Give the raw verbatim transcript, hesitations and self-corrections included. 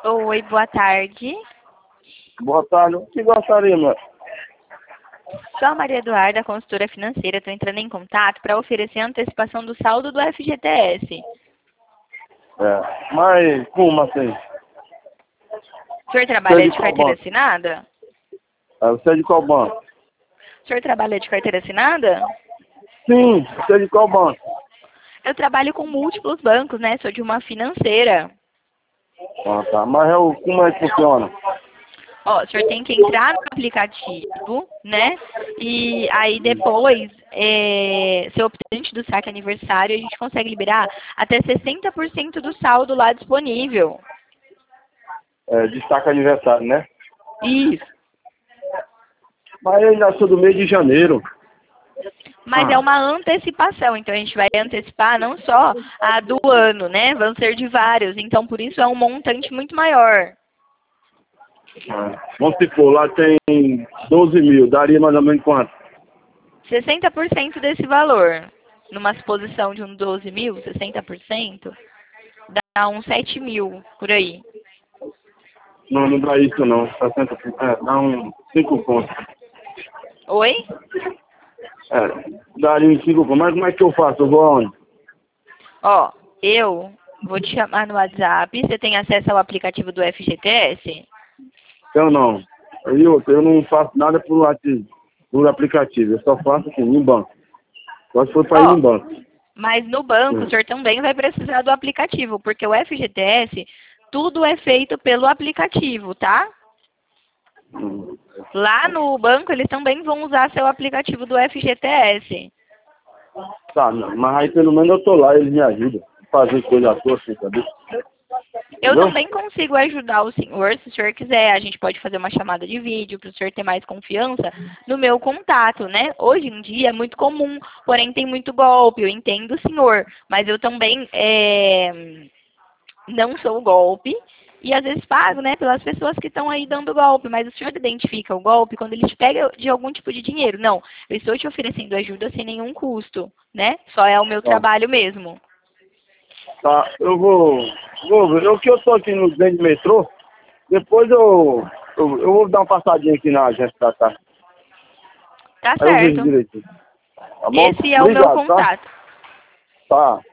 Oi, boa tarde. Boa tarde. O que gostaria, mano? Sou a Maria Eduarda, consultora financeira. Estou entrando em contato para oferecer a antecipação do saldo do F G T S. É. Mas como assim? O senhor Você é trabalha de de qual carteira banco? assinada? É, você é de qual banco? O senhor trabalha de carteira assinada? Sim, você é de qual banco? Eu trabalho com múltiplos bancos, né? Sou de uma financeira. Ah, tá. Mas é o, como é que funciona? Ó, o senhor tem que entrar no aplicativo, né? E aí depois, é, seu optante do saque aniversário, a gente consegue liberar até sessenta por cento do saldo lá disponível. É, destaca aniversário, né? Isso. Mas eu ainda sou do mês de janeiro. Mas é uma antecipação, então a gente vai antecipar não só a do ano, né? Vão ser de vários, então por isso é um montante muito maior. Ah. Vamos supor, lá tem doze mil. Daria mais ou menos quanto? sessenta por cento desse valor. Numa exposição de um doze mil, sessenta por cento, dá uns sete mil, por aí. Não, não dá isso não. sessenta por cento. É, dá um cinco pontos. Oi? É, daria uns cinco pontos. Mas como é que eu faço? Eu vou aonde? Ó, eu vou te chamar no WhatsApp. Você tem acesso ao aplicativo do F G T S? Eu não. E outra, eu não faço nada por, ati- por aplicativo. Eu só faço assim, em banco. Só se for para ir Ó, no banco. mas no banco o Hum. senhor também vai precisar do aplicativo, porque o F G T S, tudo é feito pelo aplicativo, tá? Hum. Lá no banco eles também vão usar seu aplicativo do F G T S. Tá, não. Mas aí pelo menos eu tô lá, eles me ajudam. Fazer coisa à toa, assim, sabe? Eu Entendeu? também consigo ajudar o senhor, se o senhor quiser. A gente pode fazer uma chamada de vídeo para o senhor ter mais confiança no meu contato, né? Hoje em dia é muito comum, porém tem muito golpe. Eu entendo, senhor, mas eu também é, não sou golpe e às vezes pago, né, pelas pessoas que estão aí dando golpe. Mas o senhor identifica o golpe quando ele te pega de algum tipo de dinheiro? Não, eu estou te oferecendo ajuda sem nenhum custo, né? Só é o meu Tá. trabalho mesmo. Tá, eu vou. Vou ver. Eu que eu tô aqui no dentro do metrô, depois eu, eu. Eu vou dar uma passadinha aqui na agência da tarde. Tá Aí eu vejo certo. direitinho. Tá bom? Esse é o meu Obrigado, tá? contato. Tá.